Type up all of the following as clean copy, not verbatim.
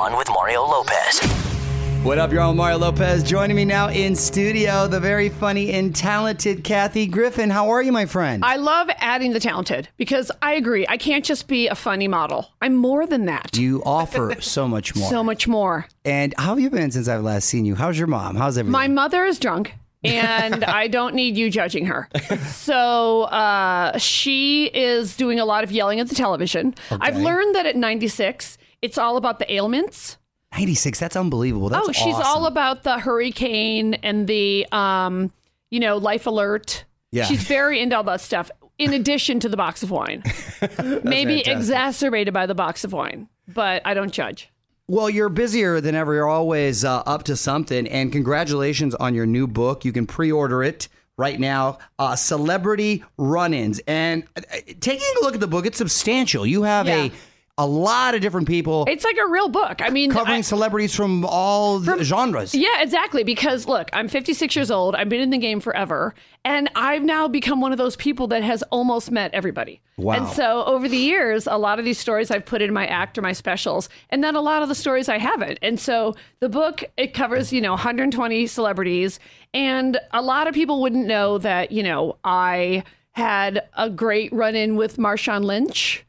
On with Mario Lopez. What up, y'all? Mario Lopez joining me now in studio, the very funny and talented Kathy Griffin. How are you, my friend? I love adding the talented because I agree. I can't just be a funny model. I'm more than that. You offer so much more. So much more. And how have you been since I've last seen you? How's your mom? How's everything? My mother is drunk. And I don't need you judging her. So she is doing a lot of yelling at the television. Okay. I've learned that at 96, it's all about the ailments. 96, that's unbelievable. That's she's awesome. all about the hurricane and the, life alert. Yeah. She's very into all that stuff, in addition to the box of wine. Maybe fantastic. Exacerbated by the box of wine, but I don't judge. Well, you're busier than ever. You're always up to something. And congratulations on your new book. You can pre-order it right now, Celebrity Run-Ins. And taking a look at the book, it's substantial. You have a lot of different people. It's like a real book. I mean, covering celebrities from all genres. Yeah, exactly. Because look, I'm 56 years old. I've been in the game forever. And I've now become one of those people that has almost met everybody. Wow. And so over the years, a lot of these stories I've put in my act or my specials, and then a lot of the stories I haven't. And so the book, it covers, 120 celebrities. And a lot of people wouldn't know that, I had a great run-in with Marshawn Lynch.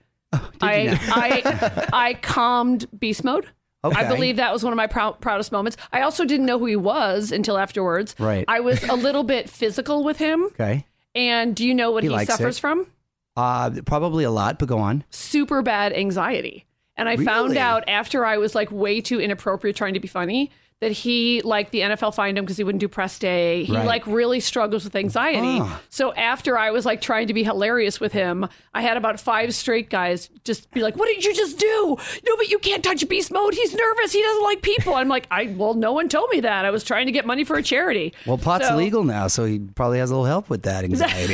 I calmed Beast Mode. Okay. I believe that was one of my proudest moments. I also didn't know who he was until afterwards. Right. I was a little bit physical with him. Okay. And do you know what he suffers from? Probably a lot, but go on. Super bad anxiety. And I found out after I was like way too inappropriate trying to be funny that he, like, the NFL fined him because he wouldn't do press day. He like really struggles with anxiety. So after I was like trying to be hilarious with him, I had about 5 straight guys just be like, "What did you just do? No, but you can't touch Beast Mode. He's nervous. He doesn't like people." I'm like, well, no one told me that. I was trying to get money for a charity. Well, pot's legal now, so he probably has a little help with that anxiety.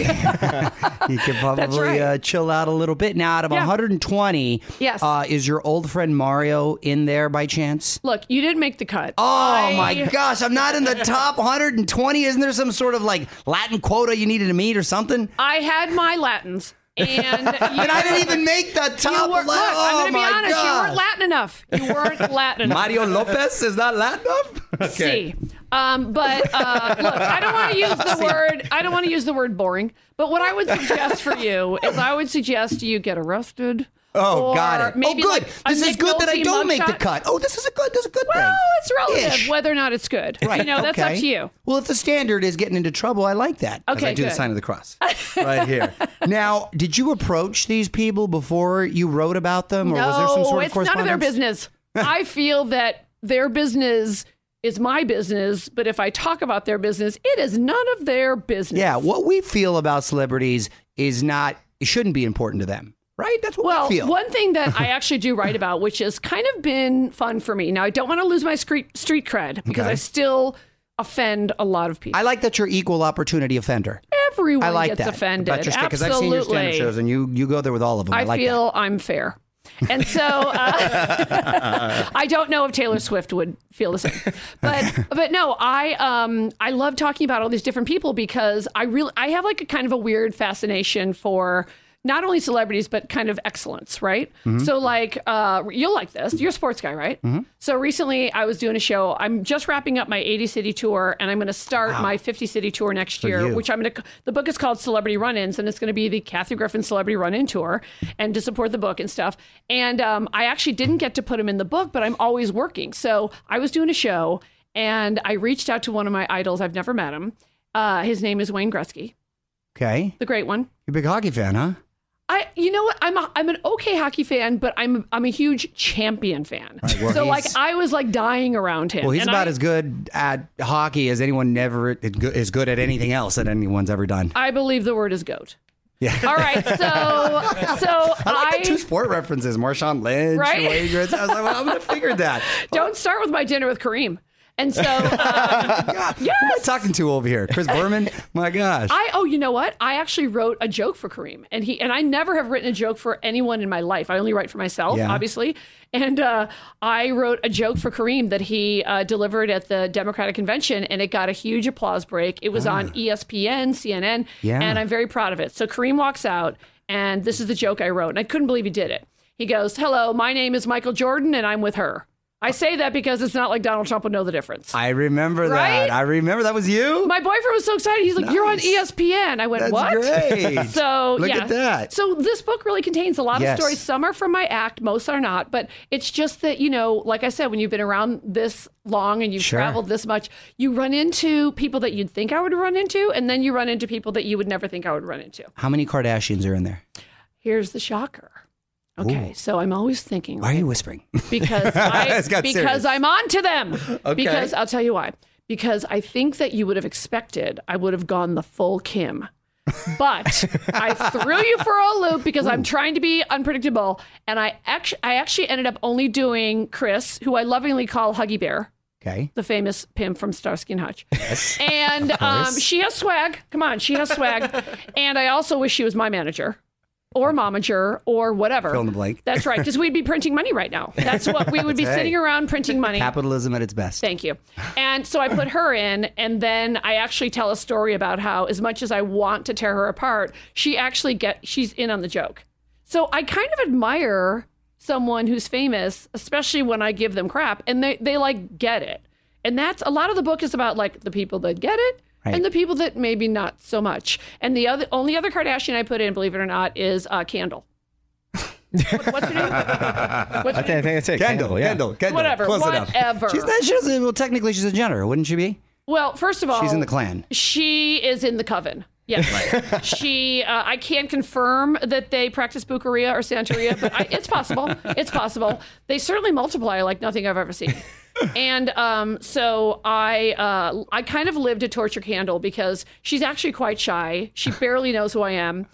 He can probably chill out a little bit. Now, out of 120, is your old friend Mario in there by chance? Look, you didn't make the cut. Oh my gosh, I'm not in the top 120. Isn't there some sort of like Latin quota you needed to meet or something? I had my Latins. And I didn't even make the top. Look, I'm going to be honest. You weren't Latin enough. You weren't Latin enough. Mario Lopez is not Latin enough? Okay. See. But look, I don't want to use the word. I don't want to use the word boring. But what I would suggest for you is I would suggest you get arrested. Oh, got it. Maybe good. Like this is good that I don't make the cut. Oh, this is a good thing. Well, it's relative whether or not it's good. Right. That's up to you. Well, if the standard is getting into trouble, I like that. Okay, I do good. the sign of the cross right here. Now, did you approach these people before you wrote about them, or was there some sort of correspondence? It's none of their business. I feel that their business is my business, but if I talk about their business, it is none of their business. Yeah, what we feel about celebrities is not, it shouldn't be important to them. Right? That's what we feel. One thing that I actually do write about, which has kind of been fun for me. Now, I don't want to lose my street cred because I still offend a lot of people. I like that you're equal opportunity offender. Everyone gets offended. About your because I've seen your stand-up shows and you go there with all of them. I feel I'm fair. And so I don't know if Taylor Swift would feel the same, but no, I love talking about all these different people because I have like a kind of a weird fascination for not only celebrities, but kind of excellence, right? Mm-hmm. So like, you'll like this. You're a sports guy, right? Mm-hmm. So recently I was doing a show. I'm just wrapping up my 80 city tour and I'm going to start my 50 city tour next year, which the book is called Celebrity Run-Ins, and it's going to be the Kathy Griffin Celebrity Run-In Tour, and to support the book and stuff. And I actually didn't get to put him in the book, but I'm always working. So I was doing a show and I reached out to one of my idols. I've never met him. His name is Wayne Gretzky. Okay. The great one. You're a big hockey fan, huh? You know what? I'm an okay hockey fan, but I'm a huge champion fan. Right, well, so like I was like dying around him. Well, he's about as good at hockey as anyone is good at anything else that anyone's ever done. I believe the word is goat. Yeah. All right. So I like the 2 sport references, Marshawn Lynch, right? Wayne Gretzky. I was like, well, I'm going to figure that. Don't start with my dinner with Kareem. And so, God, yes. Who am I talking to over here? Chris Berman? My gosh. You know what? I actually wrote a joke for Kareem, and I never have written a joke for anyone in my life. I only write for myself, obviously. And I wrote a joke for Kareem that he delivered at the Democratic Convention, and it got a huge applause break. It was on ESPN, CNN, and I'm very proud of it. So Kareem walks out, and this is the joke I wrote, and I couldn't believe he did it. He goes, "Hello, my name is Michael Jordan, and I'm with her." I say that because it's not like Donald Trump would know the difference. I remember Right? that. I remember that was you. My boyfriend was so excited. He's like, "You're on ESPN." I went, That's "What?" great. So Look yeah. at that. So this book really contains a lot Yes. of stories. Some are from my act, most are not. But it's just that, like I said, when you've been around this long and you've Sure. traveled this much, you run into people that you'd think I would run into, and then you run into people that you would never think I would run into. How many Kardashians are in there? Here's the shocker. Okay, so I'm always thinking, Why are you whispering? because It's got serious. I'm on to them. Okay. Because I'll tell you why. Because I think that you would have expected I would have gone the full Kim. But I threw you for a loop because I'm trying to be unpredictable. And I actually ended up only doing Chris, who I lovingly call Huggy Bear, Okay. the famous pimp from Starsky and Hutch. Yes. And she has swag. Come on, she has swag. And I also wish she was my manager. Or momager, or whatever. Fill in the blank. That's right, because we'd be printing money right now. That's what we would be That's sitting right. around printing money. Capitalism at its best. Thank you. And so I put her in, and then I actually tell a story about how, as much as I want to tear her apart, she's in on the joke. So I kind of admire someone who's famous, especially when I give them crap, and they like get it. And that's a lot of the book is about like the people that get it. Right. And the people that maybe not so much. And the only other Kardashian I put in, believe it or not, is Kendall. What's her name? I think it's it. Kendall. Yeah. Kendall. Whatever. Close Whatever. enough. She doesn't, well, technically she's a Jenner, wouldn't she be? Well, first of all, She's in the clan. She is in the coven. Yes. I can't confirm that they practice Bukaria or Santeria, but it's possible. It's possible. They certainly multiply like nothing I've ever seen. And so I kind of live to torture Kendall because she's actually quite shy. She barely knows who I am.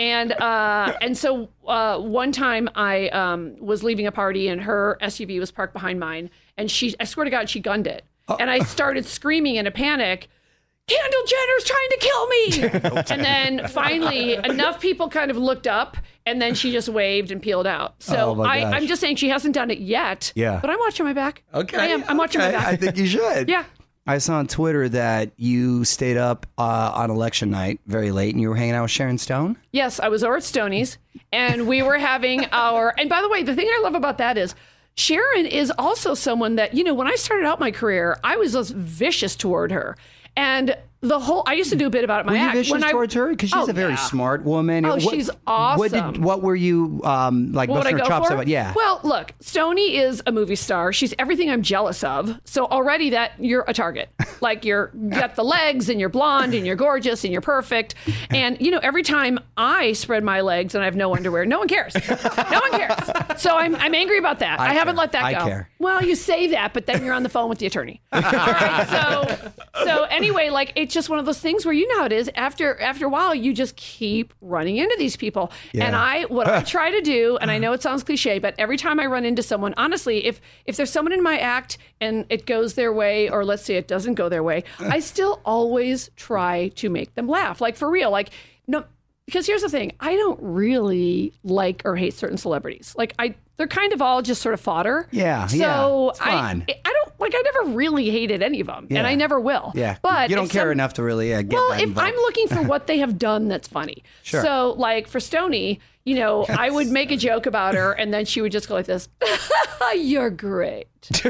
And so one time I was leaving a party and her SUV was parked behind mine. And I swear to God, she gunned it. And I started screaming in a panic, "Kendall Jenner's trying to kill me!" And then finally, enough people kind of looked up, and then she just waved and peeled out. So Oh my gosh. I'm just saying she hasn't done it yet. Yeah. But I'm watching my back. Okay. I am. I'm watching my Okay. back. I think you should. Yeah. I saw on Twitter that you stayed up on election night very late and you were hanging out with Sharon Stone. Yes, I was over at Stoney's, and we were having our. And by the way, the thing I love about that is Sharon is also someone that, when I started out my career, I was just vicious toward her. And I used to do a bit about it in my Were you act. vicious towards her? Because she's a very smart woman. Oh, she's awesome. What were you like What would I busting her go chops for? about? Yeah. Well, look, Stoney is a movie star. She's everything I'm jealous of. So already that you're a target. Like you got the legs and you're blonde and you're gorgeous and you're perfect. And every time I spread my legs and I have no underwear, no one cares. No one cares. So I'm angry about that. I haven't let that go. I care. Well, you say that, but then you're on the phone with the attorney. All right. So anyway, like it's just one of those things where how it is. After a while, you just keep running into these people. Yeah. And what I try to do, and I know it sounds cliche, but every time I run into someone, honestly, if there's someone in my act and it goes their way, or let's say it doesn't go their way, I still always try to make them laugh. Like for real, no. Because here's the thing, I don't really like or hate certain celebrities. They're kind of all just sort of fodder. Yeah, So it's fun. I never really hated any of them, and I never will. Yeah. But you don't if care enough to really get well, that if involved. I'm looking for what they have done that's funny. Sure. So, like for Stoney, I would make a joke about her, and then she would just go like this, "You're great," which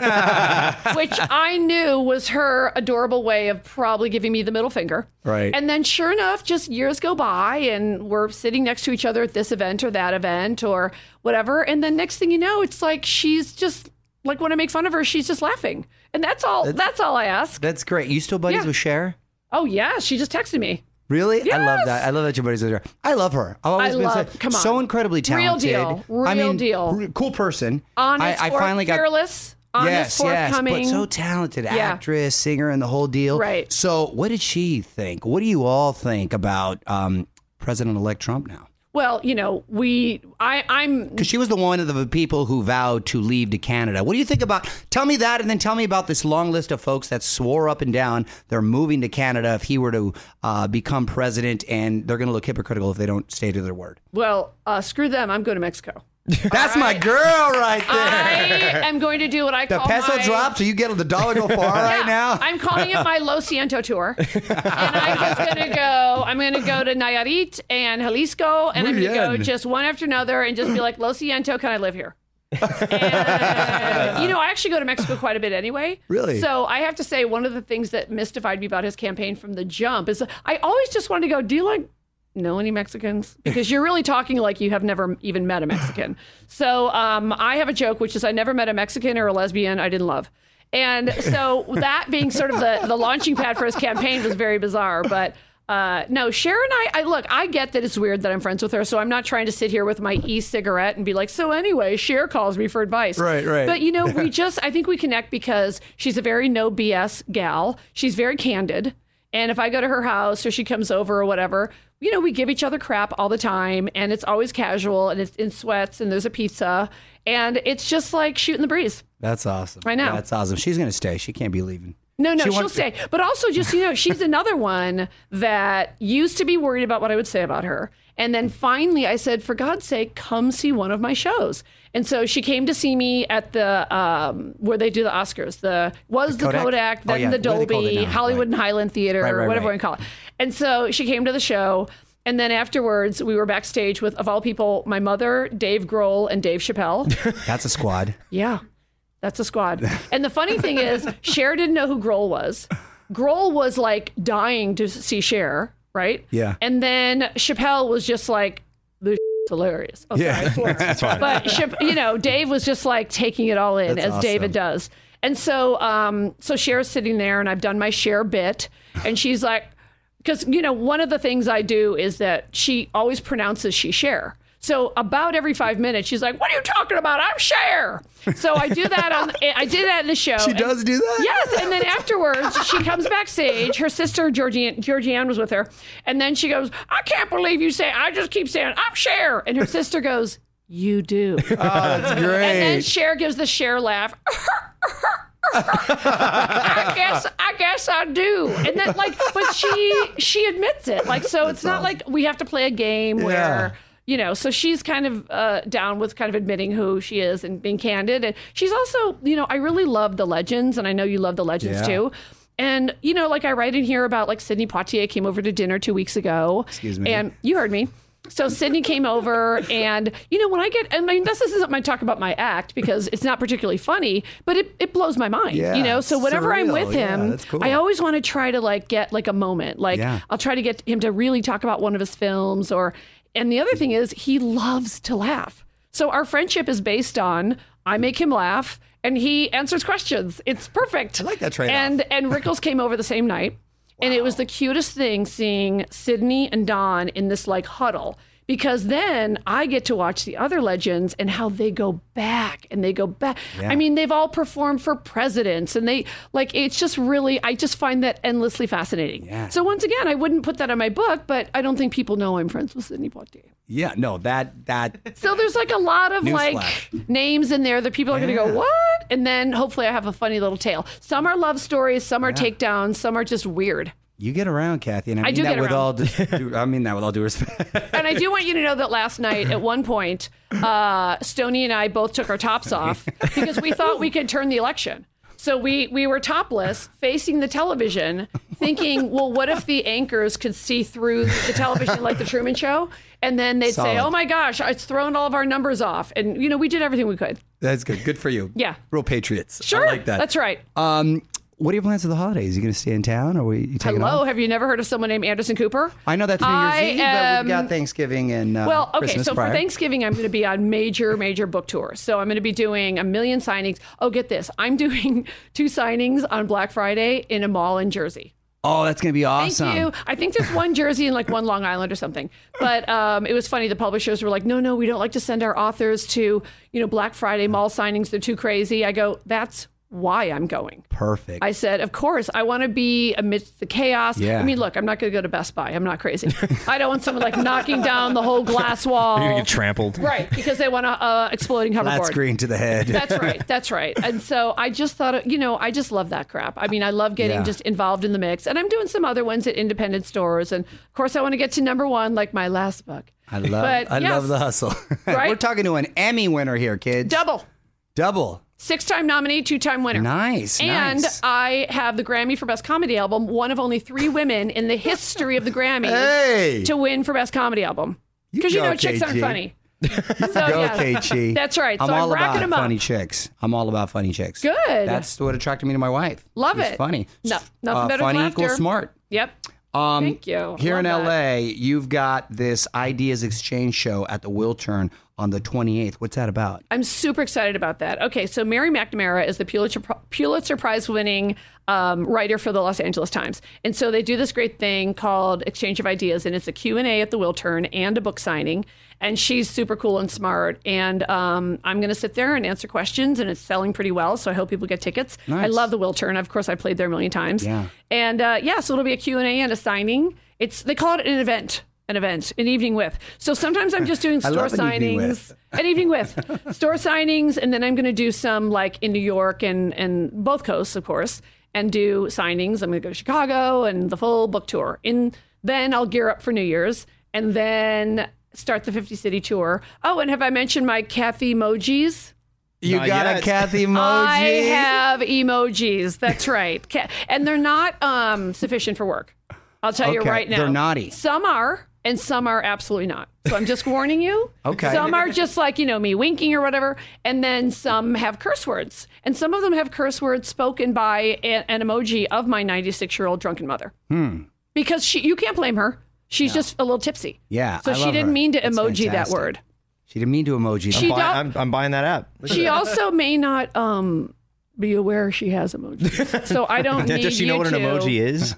I knew was her adorable way of probably giving me the middle finger. Right. And then, sure enough, just years go by, and we're sitting next to each other at this event or that event or whatever, and then next thing you know, it's like she's just like when I make fun of her, she's just laughing, and that's all. That's all I ask. That's great. You still buddies Yeah. with Cher? Oh yeah, she just texted me. Really? I love Yes. that. I love that you're buddies with her. I love her. I've always been come so on. incredibly talented. Real deal. Cool person. Honest, I finally got fearless, honest, forthcoming. but so talented, Yeah. actress, singer, and the whole deal. Right. So, what did she think? What do you all think about President-elect Trump now? Well, I'm Because she was the one of the people who vowed to leave to Canada. What do you think about? Tell me that, and then tell me about this long list of folks that swore up and down they're moving to Canada if he were to become president, and they're going to look hypocritical if they don't stay to their word. well, screw them. I'm going to Mexico. That's my girl right there. I am going to do what I The call peso my, dropped, so you get the dollar go far right Yeah, now. I'm calling it my Lo Siento tour, and I'm just going to go. I'm going to go to Nayarit and Jalisco, and I'm going to go bien. just one after another, and just be like, Lo Siento, can I live here? And, I actually go to Mexico quite a bit anyway. Really? So I have to say, one of the things that mystified me about his campaign from the jump is I always just wanted to go, do you know any Mexicans? Because you're really talking like you have never even met a Mexican. So I have a joke, which is I never met a Mexican or a lesbian I didn't love. And so that being sort of the launching pad for his campaign was very bizarre. But no, Cher and I get that it's weird that I'm friends with her. So I'm not trying to sit here with my e-cigarette and be like, so anyway, Cher calls me for advice. Right. But, I think we connect because she's a very no BS gal. She's very candid. And if I go to her house or she comes over or whatever, we give each other crap all the time. And it's always casual and it's in sweats and there's a pizza. And it's just like shooting the breeze. That's awesome. I know. That's awesome. She's going to stay. She can't be leaving. No, she'll stay. But also just, she's another one that used to be worried about what I would say about her. And then finally I said, for God's sake, come see one of my shows. And so she came to see me at the, where they do the Oscars. The Kodak, then the Dolby, Hollywood and Highland Theater, or whatever you want to call it. And so she came to the show. And then afterwards, we were backstage with, of all people, my mother, Dave Grohl, and Dave Chappelle. That's a squad. Yeah. That's a squad. And the funny thing is, Cher didn't know who Grohl was. Grohl was like dying to see Cher, right? Yeah. And then Chappelle was just like, this hilarious. Oh, yeah. sorry. That's fine. But, Dave was just like taking it all in, That's as awesome. David does. And so Cher's sitting there and I've done my Cher bit. And she's like, because, one of the things I do is that she always pronounces she Cher. So about every 5 minutes, she's like, what are you talking about? I'm Cher. So I do that I did that in the show. She does do that? Yes. And then afterwards, she comes backstage. Her sister, Georgianne, was with her. And then she goes, I can't believe you say, I just keep saying, I'm Cher. And her sister goes, you do. Oh, that's great. And then Cher gives the Cher laugh. I guess I do. And then but she admits it. So it's not like we have to play a game where, so she's kind of down with kind of admitting who she is and being candid. And she's also, I really love the legends, and I know you love the legends too. And, I write in here about Sidney Poitier came over to dinner 2 weeks ago. Excuse me. And you heard me. So Sidney came over and, when this isn't my talk about my act because it's not particularly funny, but it blows my mind, So whenever I'm with him, that's cool. I always want to try to get a moment. I'll try to get him to really talk about one of his films and the other thing is he loves to laugh. So our friendship is based on I make him laugh and he answers questions. It's perfect. I like that trade-off. And Rickles came over the same night. And it was the cutest thing seeing Sidney and Don in this huddle, because then I get to watch the other legends and how they go back and they go back. Yeah. I mean, they've all performed for presidents and they it's just really, I just find that endlessly fascinating. Yeah. So once again, I wouldn't put that on my book, but I don't think people know I'm friends with Sidney Poitier. Yeah, no, that. So there's a lot of Newsflash. names in there that people are going to go, what? And then hopefully I have a funny little tale. Some are love stories, some are takedowns, some are just weird. You get around, Kathy, and I mean do that get with around. I mean that with all due respect. And I do want you to know that last night, at one point, Stoney and I both took our tops off because we thought we could turn the election. So we were topless, facing the television, thinking, well, what if the anchors could see through the television like the Truman Show? And then they'd say, oh my gosh, it's thrown all of our numbers off. And, we did everything we could. That's good. Good for you. Yeah. Real patriots. Sure. I like that. That's right. What are your plans for the holidays? Are you going to stay in town or are you taking off? Have you never heard of someone named Anderson Cooper? I know that's New Year's Eve, but we've got Thanksgiving and Christmas so prior. for Thanksgiving, I'm going to be on major book tours. So I'm going to be doing 1 million signings. Oh, get this. I'm doing 2 signings on Black Friday in a mall in Jersey. Oh, that's going to be awesome. Thank you. I think there's one Jersey and one Long Island or something. But it was funny. The publishers were like, no, we don't like to send our authors to, Black Friday mall signings. They're too crazy. I go, that's why I'm going. Perfect. I said, of course, I want to be amidst the chaos. Yeah. I mean, look, I'm not going to go to Best Buy. I'm not crazy. I don't want someone knocking down the whole glass wall. You're going to get trampled. Right, because they want a exploding hoverboard. Flat screen to the head. That's right. And so I just thought, I just love that crap. I mean, I love getting just involved in the mix. And I'm doing some other ones at independent stores. And of course, I want to get to number 1, like my last book. I love the hustle. Right? We're talking to an Emmy winner here, kids. Double. 6-time nominee, 2-time winner. Nice. And I have the Grammy for Best Comedy Album, one of only 3 women in the history of the Grammys to win for Best Comedy Album. Because chicks aren't funny. So, Go, yes, Kate. that's right. I'm So all I'm racking about them up. funny chicks. I'm all about funny chicks. Good. That's what attracted me to my wife. Love She's it. funny. No, nothing better funny than equals laughter. smart. Yep. Thank you. Here in Love that. LA, you've got this Ideas Exchange show at the Wiltern on the 28th. What's that about? I'm super excited about that. Okay, so Mary McNamara is the Pulitzer Prize winning writer for the Los Angeles Times. And so they do this great thing called Exchange of Ideas, and it's a Q&A at the Wiltern and a book signing. And she's super cool and smart. And I'm going to sit there and answer questions, and it's selling pretty well. So I hope people get tickets. Nice. I love the Wiltern. Of course, I played there a million times. Yeah. And so it'll be a Q&A and a signing. They call it an event, an evening with. So sometimes I'm just doing store love an evening signings. with. An evening with store signings, and then I'm going to do some like in New York and both coasts, of course, and do signings. I'm going to go to Chicago and the full book tour. And then I'll gear up for New Year's, and then start the 50 city tour. Oh, and have I mentioned my Kathy emojis? You Not got yet. a Kathy emoji? I have emojis. That's right, and they're not sufficient for work. I'll tell you Okay, right now. they're naughty. Some are, and some are absolutely not. So I'm just warning you. Okay. Some are just like, me winking or whatever. And then some have curse words. And some of them have curse words spoken by an emoji of my 96-year-old drunken mother. Because you can't blame her. She's just a little tipsy. Yeah, So I she love didn't her. mean to That's emoji that fantastic. word. She didn't mean to emoji. She them. I'm buying that app. She also may not be aware she has emojis. So I don't need Does she know you what an to- emoji is?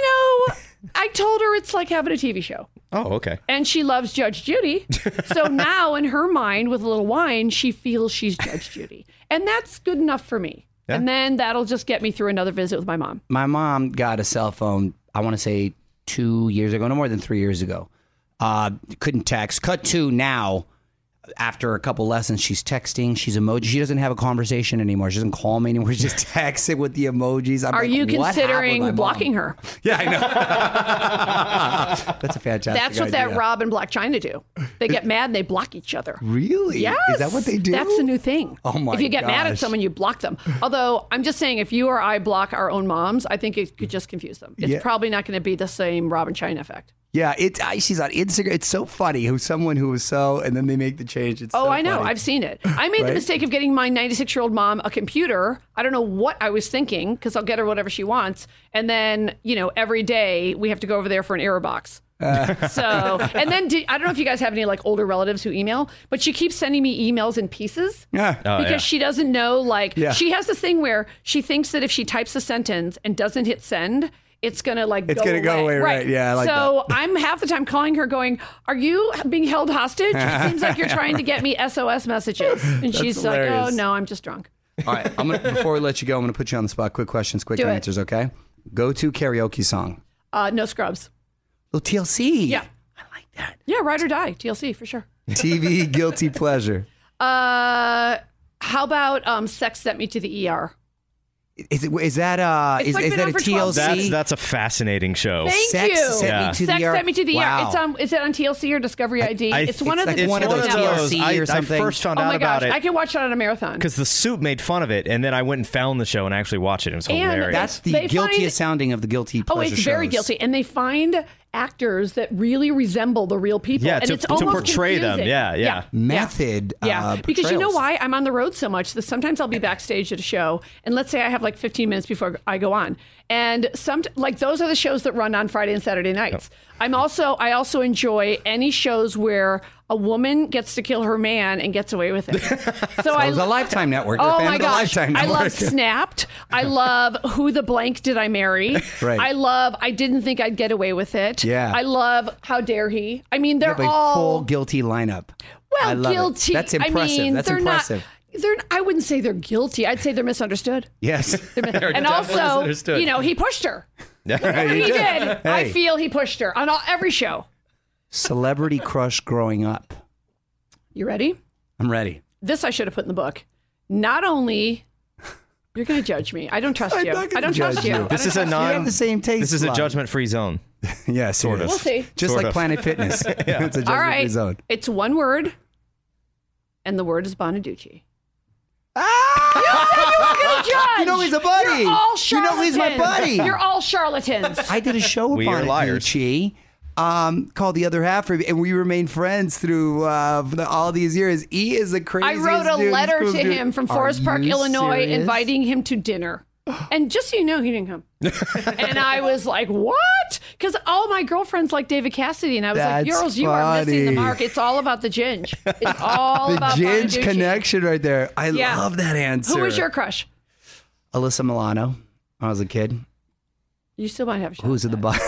I told her it's like having a TV show. Oh, okay. And she loves Judge Judy. So now in her mind, with a little wine, she feels she's Judge Judy. And that's good enough for me. Yeah. And then that'll just get me through another visit with my mom. My mom got a cell phone, I want to say 2 years ago, no more than 3 years ago. Couldn't text. Cut to now. After a couple lessons, she's texting. She's emoji. She doesn't have a conversation anymore. She doesn't call me anymore. She just texts it with the emojis. I'm Are like, you what happened with my considering mom? blocking her? Yeah, I know. That's a fantastic That's what idea. that Rob and Black China do. They get mad and they block each other. Really? Yes. Is that what they do? That's the new thing. Oh, my If you get mad at gosh. someone, you block them. Although I'm just saying, if you or I block our own moms, I think it could just confuse them. It's Yeah. probably not going to be the same Rob and China effect. Yeah, she's on Instagram. It's so funny who someone who was and then they make the change. It's Oh, so I know. funny. I've seen it. I made the Right? mistake of getting my 96-year-old mom a computer. I don't know what I was thinking because I'll get her whatever she wants. And then, every day we have to go over there for an error box. So, and then I don't know if you guys have any like older relatives who email, but she keeps sending me emails in pieces. Yeah. Because she doesn't know, Yeah. she has this thing where she thinks that if she types a sentence and doesn't hit send, it's going to It's gonna go away, right. Yeah, I like so I'm half the time calling her going, are you being held hostage? It seems like you're trying to get me SOS messages. And she's like, hilarious. oh, no, I'm just drunk. All right, before we let you go, I'm going to put you on the spot. Quick questions, quick Do it. answers, okay? Go-to karaoke song. No scrubs. Little TLC. Yeah. I like that. Yeah, ride or die. TLC for sure. TV guilty pleasure. How about Sex Sent Me to the ER? Is that It's like is been that on a for 12 TLC? That's a fascinating show. Thank Sex you. Sent Me to the Sex ER. Sent Me to the Wow. ER. Is it on TLC or Discovery ID? It's one of the like one of those TLC or I something. first found Oh out my about gosh, it I can watch it on a marathon. because the Soup made fun of it, and then I went and found the show and actually watched it. It was And hilarious. That's the They guiltiest find- sounding of the guilty Oh, pleasure it's very shows. guilty. And they find actors that really resemble the real people. Yeah, and to it's almost portray them. confusing. Yeah. Method. Yeah, because you know portrayals. why? I'm on the road so much that sometimes I'll be backstage at a show, and let's say I have like 15 minutes before I go on, and those are the shows that run on Friday and Saturday nights. I also enjoy any shows where a woman gets to kill her man and gets away with it. So It was a Lifetime Network. You're a Oh fan my of the gosh. Lifetime I Network. love Snapped. I love Who the Blank Did I Marry? Right. I love I Didn't Think I'd Get Away with It. Yeah. I love How Dare He? I mean, You they're have a all full guilty lineup. I well love it. guilty. That's impressive. I mean, That's they're impressive. I wouldn't say they're guilty. I'd say they're misunderstood. Yes. And also, misunderstood. he pushed her. You He did. did. I Hey. feel he pushed her on every show. Celebrity crush growing up. You ready? I'm ready. This I should have put in the book. Not only you're going to judge me. I don't trust I'm you. not gonna I don't trust judge you. you. I This don't is a trust you. We have the same taste. This is a line. judgment-free zone. Yes, Sort it of. is. We'll see. Just Sort like of. Planet Fitness. It's a All judgment-free right. zone. It's one word, and the word is Bonaducci. Ah! Judge. You know he's a buddy. You're all You charlatans. know he's my buddy. You're all charlatans. I did a show with We are liars. Bonaducci. called The Other Half, and we remained friends through all these years. He is the craziest I wrote a dude. letter Cool to dude. him from Are Forest Park, you Illinois, serious? inviting him to dinner. And just so you know, he didn't come. And I was like, what? Because all my girlfriends like David Cassidy. And I was like, That's girls, you are missing the funny. mark. It's all about the ginge. It's all The about Ginge Bonaducci. connection right there. I Yeah. love that answer. Who was your crush? Alyssa Milano when I was a kid. You still might have a shot. Who's at the bottom?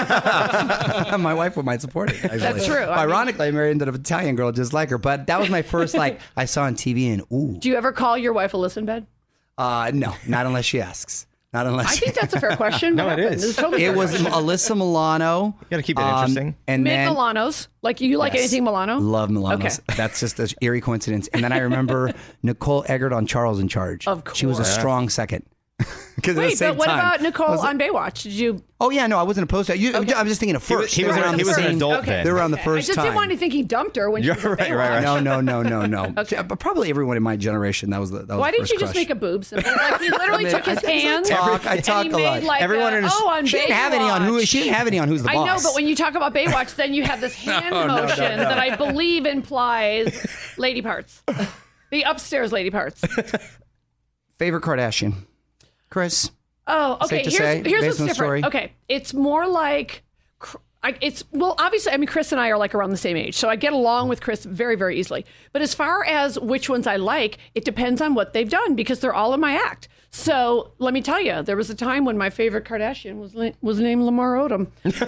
My wife might support it. Actually. That's true. I mean- Ironically, I married an Italian girl just like her, but that was my first I saw on TV and ooh. Do you ever call your wife Alyssa in bed? No, not unless she asks. Not unless I she think that's a fair question. No, What it happened? is. It's a totally It fair was question. Alyssa Milano. You gotta keep it interesting. And Mid then Milanos. Like you like Yes. anything Milano? love Milanos. Okay. That's just an eerie coincidence. And then I remember Nicole Eggert on Charles in Charge. Of She was a course. strong second. 'Cause at the Wait, same but what time- about Nicole on Baywatch? Did you? Oh yeah, no, I wasn't opposed to it. I'm just thinking of first. he was They were an- around he the was an same- adult Okay. then. They were around the I first just time. didn't want to think he dumped her when she You're was on right, right, Baywatch. No. Okay. But probably everyone in my generation. That was the Why didn't first you just crush. make a boob symbol? Like he literally I took his hands. I talk and he a lot. made like Everyone a, in his- on She didn't have any on who. Baywatch. She didn't have any on who's the I boss. know, but when you talk about Baywatch, then you have this hand motion that I believe implies lady parts. The upstairs lady parts. Favorite Kardashian, Chris. Oh, okay. Safe to say, Here's based what's on the different. story? Okay, it's more like obviously, I mean, Chris and I are like around the same age, so I get along with Chris very, very easily. But as far as which ones I like, it depends on what they've done because they're all in my act. So let me tell you, there was a time when my favorite Kardashian was named Lamar Odom because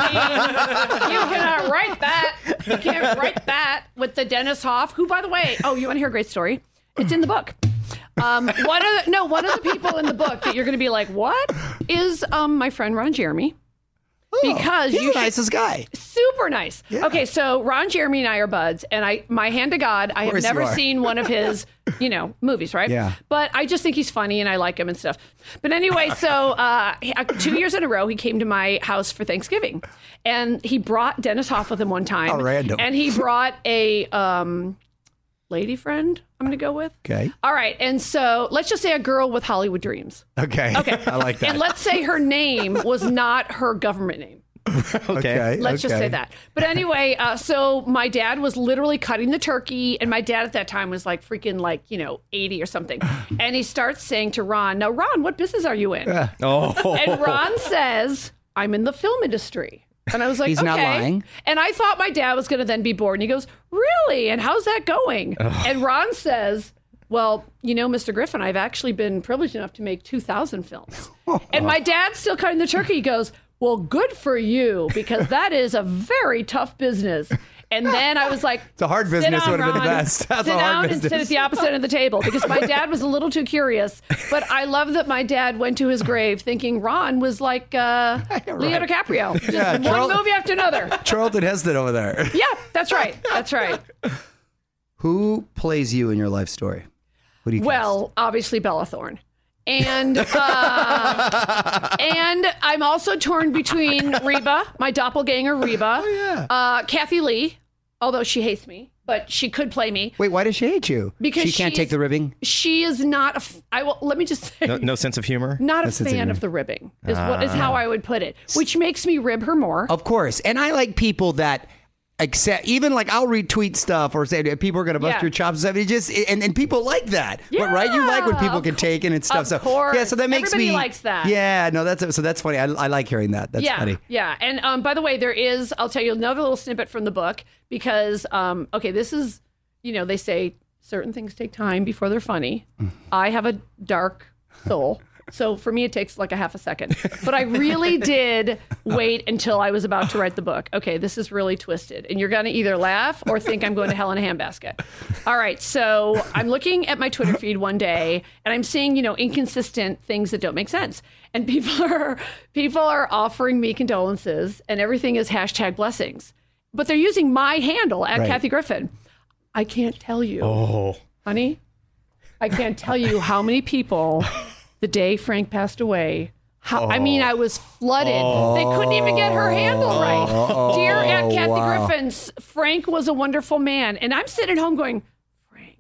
I mean, you cannot write that. You can't write that with the Dennis Hoff, who, by the way, oh, you want to hear a great story? It's in the book. One of the people in the book that you're going to be like, what is my friend Ron Jeremy? Because He's you the nicest guy. super nice. Yeah. Okay, so Ron Jeremy and I are buds, and my hand to God, I have course never you are. seen one of his, movies, right? Yeah. But I just think he's funny and I like him and stuff. But anyway, so 2 years in a row, he came to my house for Thanksgiving, and he brought Dennis Hoff with him one time. How random. And he brought a lady friend. I'm going to go with. Okay. All right, and so let's just say a girl with Hollywood dreams. Okay. Okay. I like that. And let's say her name was not her government name. Okay. Let's just say that. But anyway, so my dad was literally cutting the turkey, and my dad at that time was like freaking 80 or something. And he starts saying to Ron, "Now, Ron, what business are you in?" Oh, And Ron says, "I'm in the film industry." And I was like, He's okay. not lying. And I thought my dad was going to then be bored. And he goes, really? And how's that going? And Ron says, well, Mr. Griffin, I've actually been privileged enough to make 2,000 films. And my dad's still cutting the turkey. He goes, well, good for you, because that is a very tough business. And then I was like, It's a hard business sit down, would have been the Ron. best. That's sit a hard down and business. sit at the opposite end of the table, because my dad was a little too curious. But I love that my dad went to his grave thinking Ron was like Leo DiCaprio. Just Yeah, one Charles- movie after another. Charlton Heston over there. Yeah, that's right. That's right. Who plays you in your life story? Who do you Well, obviously Bella Thorne. And I'm also torn between Reba, my doppelganger Reba, Kathy Lee, although she hates me, but she could play me. Wait, why does she hate you? Because she can't she's- take the ribbing. She is not let me just say, no sense of humor. not a That's the fan thing. of the ribbing is how I would put it, which makes me rib her more. Of course. And I like people that accept, even I'll retweet stuff or say people are going to bust Yeah. your chops and stuff. And people like that. But, right? You like when people of can take it and stuff. of course. Yeah, so that makes Everybody me. likes that. Yeah, no, that's funny. I like hearing that. That's funny. Yeah. And by the way, I'll tell you another little snippet from the book because, this is, they say certain things take time before they're funny. I have a dark soul. So for me, it takes like a half a second. But I really did wait until I was about to write the book. Okay, this is really twisted. And you're going to either laugh or think I'm going to hell in a handbasket. All right, so I'm looking at my Twitter feed one day and I'm seeing, inconsistent things that don't make sense. And people are offering me condolences and everything is #blessings. But they're using my handle at Right. Kathy Griffin. I can't tell you, honey, I can't tell you how many people the day Frank passed away. I was flooded. They couldn't even get her handle right. Dear Aunt Kathy Griffin, Frank was a wonderful man. And I'm sitting at home going, Frank.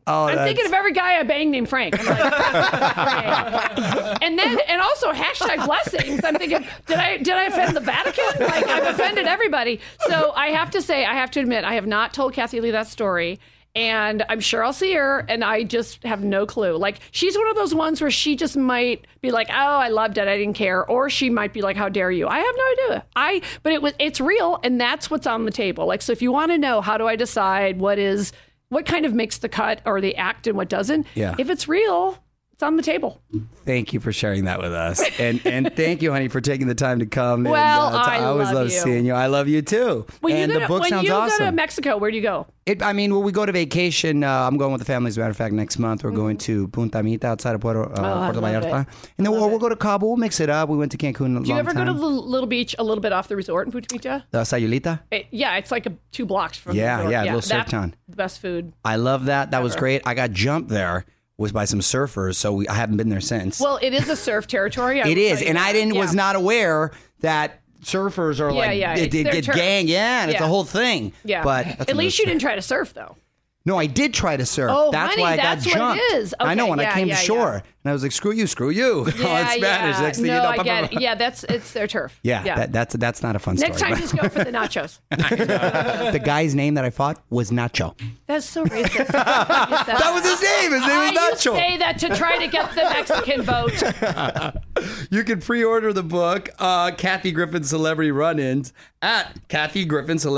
I'm thinking of every guy I banged named Frank. I'm like, Frank. And also hashtag blessings. I'm thinking, did I offend the Vatican? Like, I've offended everybody. So I have to admit, I have not told Kathy Lee that story. And I'm sure I'll see her, and I just have no clue. Like, she's one of those ones where she just might be like, "Oh, I loved it, I didn't care," or she might be like, "How dare you?" I have no idea. But it's real, and that's what's on the table. Like, so if you want to know, how do I decide what kind of makes the cut or the act and what doesn't? Yeah. If it's real, it's on the table. Thank you for sharing that with us, and thank you, honey, for taking the time to come. Well, and, I always love love you. seeing you. I love you too. And the book sounds awesome. When you go to Mexico, where do you go? When we go to vacation, I'm going with the family. As a matter of fact, next month we're going to Punta Mita outside of Puerto Vallarta, and then we'll go to Cabo. We'll mix it up. We went to Cancun. Do you ever go to the little beach a little bit off the resort in Punta Mita? The Sayulita? It's like 2 blocks from the resort. Yeah, little surf town. The best food. I love that. That was great. I got jumped there. Was by some surfers, so I haven't been there since. Well, it is a surf territory. It is, and I was not aware that surfers are get gang, and it's a whole thing. Yeah, but at least you didn't try to surf though. No, I did try to surf. Oh, that's honey, why I got that's jumped. what it is. Okay, I know when I came to shore, and I was like, "Screw you!" Yeah, all in Spanish. Next thing you know, I get it. Yeah, it's their turf. Yeah. That's not a fun Next story. time, just go for the nachos. The guy's name that I fought was Nacho. That's so racist. That was his name. His name was Nacho. You say that to try to get the Mexican vote. You can pre-order the book, Kathy Griffin Celebrity Run-Ins, at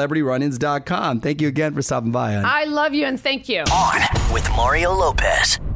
KathyGriffinCelebrityRun-Ins.com. Thank you again for stopping by, hon. I love you and thank you. On with Mario Lopez.